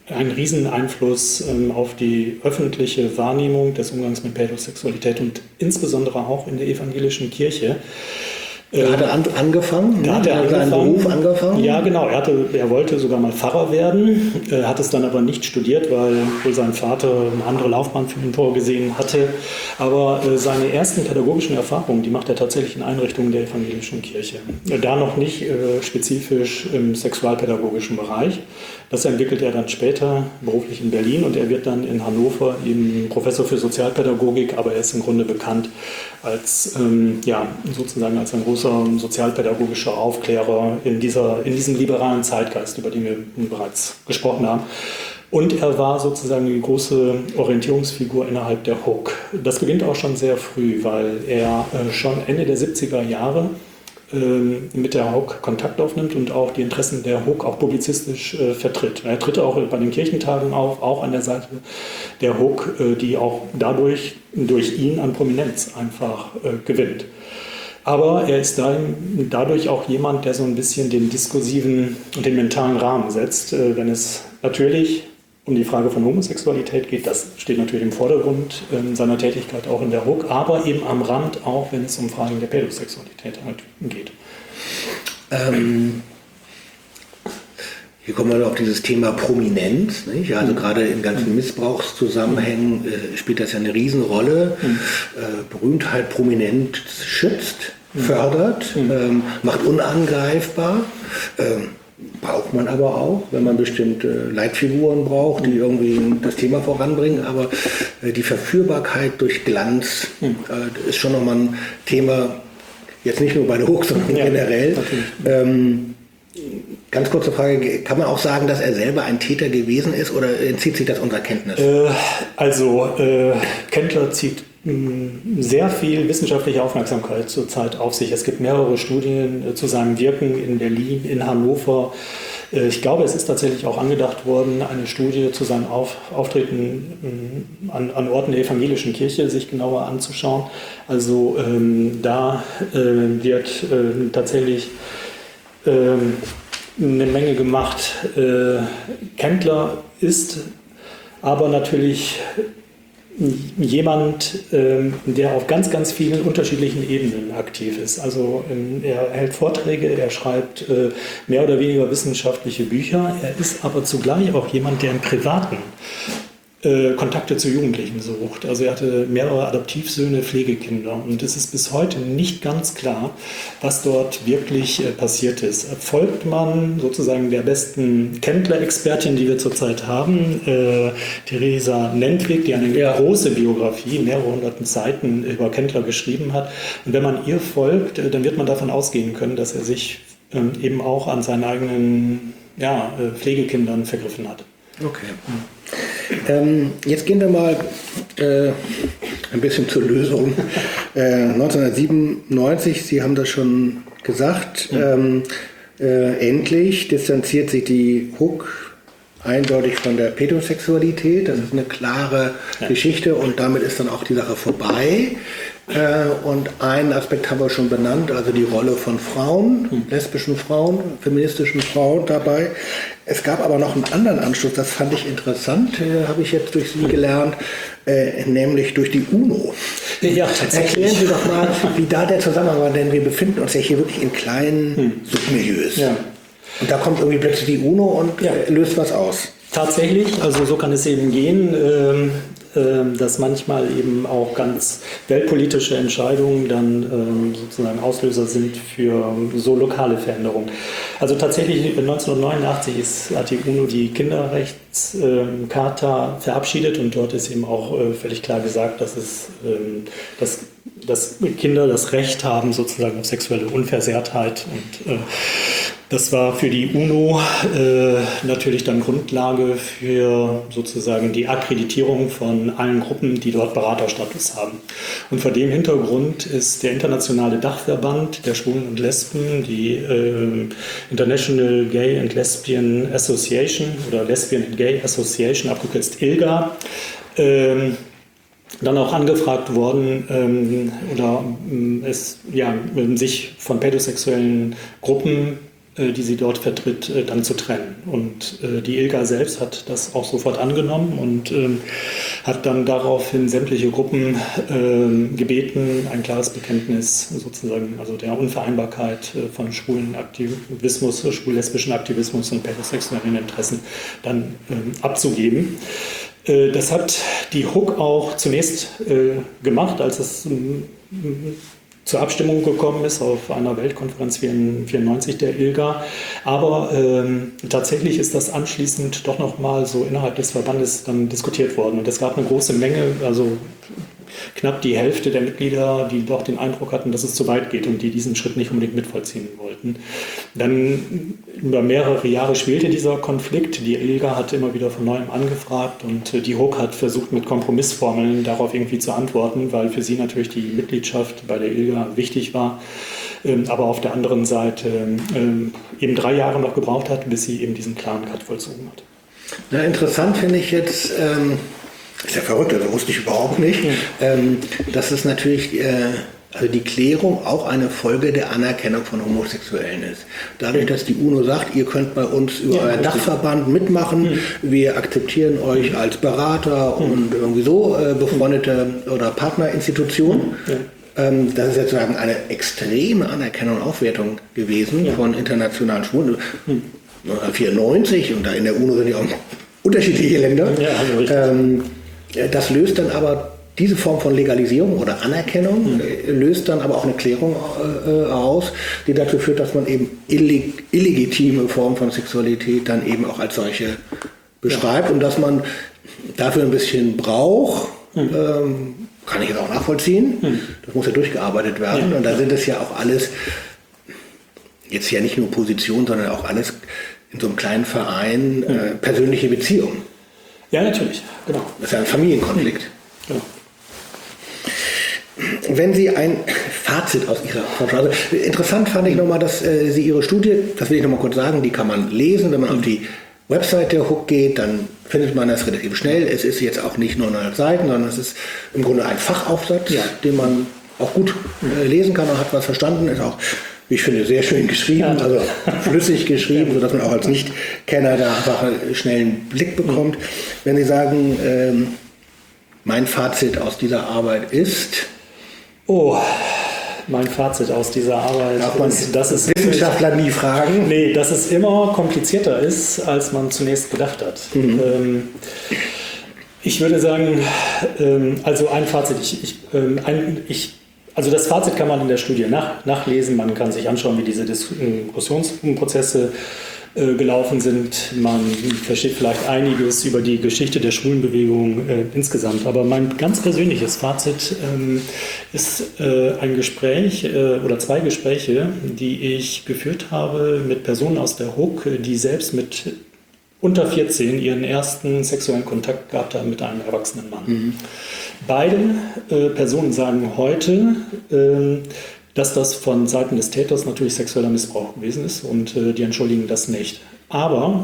einen riesen Einfluss ähm, auf die öffentliche Wahrnehmung des Umgangs mit Pädosexualität und insbesondere auch in der evangelischen Kirche. Da hat er an, angefangen, da hat er seinen angefangen, Beruf angefangen? Ja, genau. Er, hatte, er wollte sogar mal Pfarrer werden, äh, hat es dann aber nicht studiert, weil wohl sein Vater eine andere Laufbahn für ihn vorgesehen hatte. Aber äh, seine ersten pädagogischen Erfahrungen, die macht er tatsächlich in Einrichtungen der evangelischen Kirche. Äh, da noch nicht äh, spezifisch im sexualpädagogischen Bereich. Das entwickelt er dann später beruflich in Berlin und er wird dann in Hannover eben Professor für Sozialpädagogik, aber er ist im Grunde bekannt als, ähm, ja, sozusagen als ein großer sozialpädagogischer Aufklärer in, dieser, in diesem liberalen Zeitgeist, über den wir bereits gesprochen haben. Und er war sozusagen die große Orientierungsfigur innerhalb der H O K. Das beginnt auch schon sehr früh, weil er äh, schon Ende der siebziger Jahre mit der H O K Kontakt aufnimmt und auch die Interessen der H O K auch publizistisch äh, vertritt. Er tritt auch bei den Kirchentagen auf, auch an der Seite der H O K, äh, die auch dadurch durch ihn an Prominenz einfach äh, gewinnt. Aber er ist dann dadurch auch jemand, der so ein bisschen den diskursiven und den mentalen Rahmen setzt, äh, wenn es natürlich um die Frage von Homosexualität geht. Das steht natürlich im Vordergrund äh, seiner Tätigkeit auch in der H O K, aber eben am Rand auch, wenn es um Fragen der Pädosexualität halt geht. Ähm, hier kommen wir auf dieses Thema Prominenz. Nicht? Also mhm. gerade in ganzen Missbrauchszusammenhängen äh, spielt das ja eine Riesenrolle. Mhm. Äh, Berühmtheit, Prominenz schützt, mhm. fördert, mhm. ähm, macht unangreifbar. Ähm, Braucht man aber auch, wenn man bestimmte Leitfiguren braucht, die irgendwie das Thema voranbringen. Aber äh, die Verführbarkeit durch Glanz äh, ist schon nochmal ein Thema, jetzt nicht nur bei der H O K, sondern ja, generell. Ähm, ganz kurze Frage, kann man auch sagen, dass er selber ein Täter gewesen ist oder entzieht sich das unserer Kenntnis? Äh, also äh, Kendler zieht sehr viel wissenschaftliche Aufmerksamkeit zurzeit auf sich. Es gibt mehrere Studien zu seinem Wirken in Berlin, in Hannover. Ich glaube, es ist tatsächlich auch angedacht worden, eine Studie zu seinem Auf, Auftreten an, an Orten der evangelischen Kirche sich genauer anzuschauen. Also ähm, da äh, wird äh, tatsächlich äh, eine Menge gemacht. Äh, Kendler ist aber natürlich jemand, ähm, der auf ganz, ganz vielen unterschiedlichen Ebenen aktiv ist. Also ähm, er hält Vorträge, er schreibt äh, mehr oder weniger wissenschaftliche Bücher. Er ist aber zugleich auch jemand, der im Privaten äh, Kontakte zu Jugendlichen sucht. Also er hatte mehrere Adoptivsöhne, Pflegekinder und es ist bis heute nicht ganz klar, was dort wirklich äh, passiert ist. Folgt man sozusagen der besten Kendler-Expertin, die wir zurzeit haben, äh, Theresa Nentwig, die eine ja. große Biografie, mehrere hundert Seiten über Kendler geschrieben hat. Und wenn man ihr folgt, äh, dann wird man davon ausgehen können, dass er sich ähm, eben auch an seinen eigenen ja, äh, Pflegekindern vergriffen hat. Okay. Ähm, jetzt gehen wir mal äh, ein bisschen zur Lösung. Äh, neunzehnhundertsiebenundneunzig, Sie haben das schon gesagt, ähm, äh, endlich distanziert sich die H O K eindeutig von der Pädosexualität. Das ist eine klare ja. Geschichte und damit ist dann auch die Sache vorbei. Äh, und einen Aspekt haben wir schon benannt, also die Rolle von Frauen, hm. lesbischen Frauen, feministischen Frauen dabei. Es gab aber noch einen anderen Anschluss, das fand ich interessant, äh, habe ich jetzt durch Sie gelernt, äh, nämlich durch die UNO. Ja, tatsächlich. Erklären Sie doch mal, wie da der Zusammenhang war, denn wir befinden uns ja hier wirklich in kleinen hm. Submilieus. Ja. Und da kommt irgendwie plötzlich die UNO und ja. löst was aus. Tatsächlich, also so kann es eben gehen, ähm, äh, dass manchmal eben auch ganz weltpolitische Entscheidungen dann ähm, sozusagen Auslöser sind für so lokale Veränderungen. Also tatsächlich neunzehnhundertneunundachtzig ist, hat die UNO die Kinderrechtscharta äh, verabschiedet und dort ist eben auch äh, völlig klar gesagt, dass, es, ähm, dass, dass Kinder das Recht haben sozusagen auf sexuelle Unversehrtheit und äh, das war für die UNO äh, natürlich dann Grundlage für sozusagen die Akkreditierung von allen Gruppen, die dort Beraterstatus haben. Und vor dem Hintergrund ist der internationale Dachverband der Schwulen und Lesben, die äh, International Gay and Lesbian Association oder Lesbian and Gay Association, abgekürzt I L G A, äh, dann auch angefragt worden ähm, oder ähm, es ja, sich von pädosexuellen Gruppen die sie dort vertritt, dann zu trennen. Und die ILGA selbst hat das auch sofort angenommen und hat dann daraufhin sämtliche Gruppen gebeten, ein klares Bekenntnis sozusagen, also der Unvereinbarkeit von schwulen Aktivismus, schwul-lesbischen Aktivismus und heterosexuellen Interessen dann abzugeben. Das hat die H U C auch zunächst gemacht, als es zur Abstimmung gekommen ist auf einer Weltkonferenz vierundneunzig der ILGA. Aber ähm, tatsächlich ist das anschließend doch nochmal so innerhalb des Verbandes dann diskutiert worden. Und es gab eine große Menge, also knapp die Hälfte der Mitglieder, die doch den Eindruck hatten, dass es zu weit geht und die diesen Schritt nicht unbedingt mitvollziehen wollten. Dann über mehrere Jahre schwelte dieser Konflikt. Die ILGA hat immer wieder von Neuem angefragt und die H U C hat versucht, mit Kompromissformeln darauf irgendwie zu antworten, weil für sie natürlich die Mitgliedschaft bei der ILGA wichtig war, aber auf der anderen Seite eben drei Jahre noch gebraucht hat, bis sie eben diesen klaren Cut vollzogen hat. Na, interessant finde ich jetzt, ähm ist ja verrückt, das wusste ich überhaupt nicht, mhm. ähm, dass es natürlich, äh, also die Klärung auch eine Folge der Anerkennung von Homosexuellen ist. Dadurch, dass die UNO sagt, ihr könnt bei uns über ja, euren Dachverband mitmachen, mhm. wir akzeptieren euch als Berater mhm. und irgendwie so äh, befreundete oder Partnerinstitution. Mhm. Ja. Ähm, das ist jetzt sozusagen eine extreme Anerkennung und Aufwertung gewesen ja. von internationalen Schwulen. Mhm. neunzehnhundertvierundneunzig und da in der UNO sind ja auch unterschiedliche Länder. Ja, also ähm, das löst dann aber diese Form von Legalisierung oder Anerkennung, mhm. löst dann aber auch eine Klärung äh, aus, die dazu führt, dass man eben illeg- illegitime Formen von Sexualität dann eben auch als solche beschreibt ja. und dass man dafür ein bisschen braucht, mhm. ähm, kann ich jetzt auch nachvollziehen. Mhm. Das muss ja durchgearbeitet werden ja. und da sind es ja auch alles, jetzt ja nicht nur Positionen, sondern auch alles in so einem kleinen Verein mhm. äh, persönliche Beziehungen. Ja, natürlich, genau. Das ist ja ein Familienkonflikt. Genau. Wenn Sie ein Fazit aus Ihrer Forschung, also interessant fand ich nochmal, dass äh, Sie Ihre Studie, das will ich nochmal kurz sagen, die kann man lesen, wenn man mhm. auf die Website der H U C geht, dann findet man das relativ schnell. Es ist jetzt auch nicht nur neunhundert Seiten, sondern es ist im Grunde ein Fachaufsatz, ja. den man auch gut äh, lesen kann und hat was verstanden, ist auch, wie ich finde, sehr schön geschrieben, ja. also flüssig geschrieben, sodass man auch als Nicht-Kenner da einfach einen schnellen Blick bekommt. Mhm. Wenn Sie sagen, ähm, mein Fazit aus dieser Arbeit ist... Oh, mein Fazit aus dieser Arbeit darf man ist, dass es Wissenschaftler nie fragen. Nee, dass es immer komplizierter ist, als man zunächst gedacht hat. Mhm. Ähm, ich würde sagen, ähm, also ein Fazit, ich, ich, ähm, ein, ich Also das Fazit kann man in der Studie nach, nachlesen. Man kann sich anschauen, wie diese Diskussionsprozesse äh, gelaufen sind. Man versteht vielleicht einiges über die Geschichte der Schwulenbewegung äh, insgesamt. Aber mein ganz persönliches Fazit ähm, ist äh, ein Gespräch äh, oder zwei Gespräche, die ich geführt habe mit Personen aus der H U C, die selbst mit unter vierzehn ihren ersten sexuellen Kontakt gehabt haben mit einem erwachsenen Mann. Mhm. Beide äh, Personen sagen heute, äh, dass das von Seiten des Täters natürlich sexueller Missbrauch gewesen ist und äh, die entschuldigen das nicht. Aber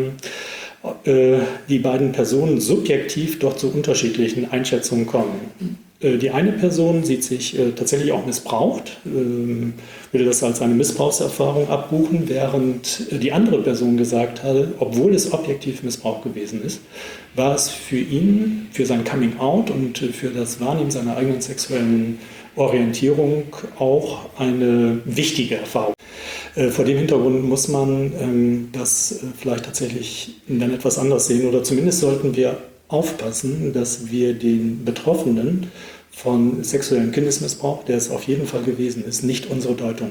äh, äh, die beiden Personen subjektiv doch zu unterschiedlichen Einschätzungen kommen. Äh, die eine Person sieht sich äh, tatsächlich auch missbraucht, äh, würde das als eine Missbrauchserfahrung abbuchen, während die andere Person gesagt hatte, obwohl es objektiv Missbrauch gewesen ist, war es für ihn, für sein Coming-out und für das Wahrnehmen seiner eigenen sexuellen Orientierung auch eine wichtige Erfahrung. Äh, vor dem Hintergrund muss man ähm, das äh, vielleicht tatsächlich dann etwas anders sehen oder zumindest sollten wir aufpassen, dass wir den Betroffenen von sexuellem Kindesmissbrauch, der es auf jeden Fall gewesen ist, nicht unsere Deutung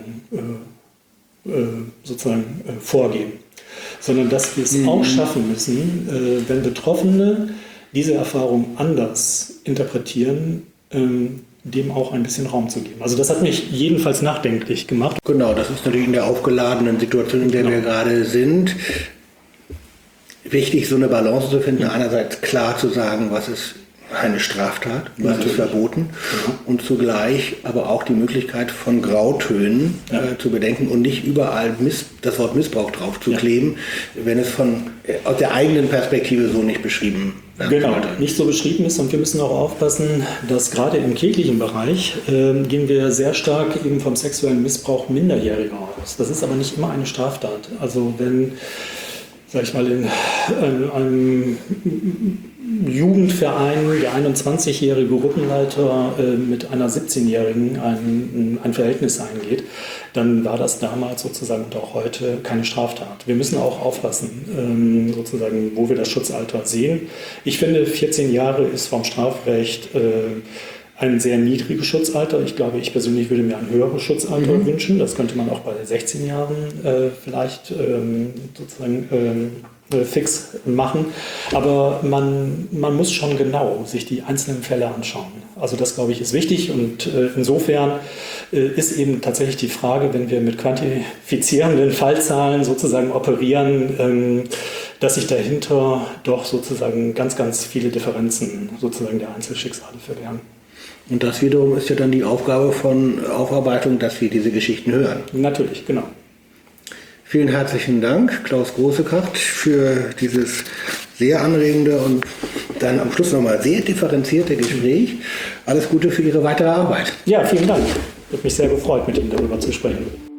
äh, äh, sozusagen äh, vorgeben, sondern dass wir es mhm. auch schaffen müssen, äh, wenn Betroffene diese Erfahrung anders interpretieren, ähm, dem auch ein bisschen Raum zu geben. Also das hat mich jedenfalls nachdenklich gemacht. Genau, das ist natürlich in der aufgeladenen Situation, in der genau. wir gerade sind, wichtig, so eine Balance zu finden. Einerseits klar zu sagen, was ist eine Straftat, was ist verboten, ja. Und zugleich aber auch die Möglichkeit von Grautönen ja. äh, zu bedenken und nicht überall Miss, das Wort Missbrauch drauf zu ja. kleben, wenn es von äh, aus der eigenen Perspektive so nicht beschrieben wird. Genau, nicht so beschrieben ist, und wir müssen auch aufpassen, dass gerade im kirchlichen Bereich äh, gehen wir sehr stark eben vom sexuellen Missbrauch Minderjähriger aus. Das ist aber nicht immer eine Straftat. Also wenn, sag ich mal, in, in einem Jugendverein der einundzwanzigjährige Gruppenleiter äh, mit einer siebzehnjährigen ein, ein Verhältnis eingeht, dann war das damals sozusagen und auch heute keine Straftat. Wir müssen auch aufpassen, ähm, sozusagen, wo wir das Schutzalter sehen. Ich finde, vierzehn Jahre ist vom Strafrecht äh, ein sehr niedriges Schutzalter. Ich glaube, ich persönlich würde mir ein höheres Schutzalter mhm. wünschen. Das könnte man auch bei sechzehn Jahren äh, vielleicht ähm, sozusagen ähm, fix machen, aber man, man muss schon genau sich die einzelnen Fälle anschauen. Also das, glaube ich, ist wichtig, und äh, insofern äh, ist eben tatsächlich die Frage, wenn wir mit quantifizierenden Fallzahlen sozusagen operieren, ähm, dass sich dahinter doch sozusagen ganz, ganz viele Differenzen sozusagen der Einzelschicksale verbergen. Und das wiederum ist ja dann die Aufgabe von Aufarbeitung, dass wir diese Geschichten hören. Natürlich, genau. Vielen herzlichen Dank, Klaus Großekraft, für dieses sehr anregende und dann am Schluss nochmal sehr differenzierte Gespräch. Alles Gute für Ihre weitere Arbeit. Ja, vielen Dank. Hat mich sehr gefreut, mit Ihnen darüber zu sprechen.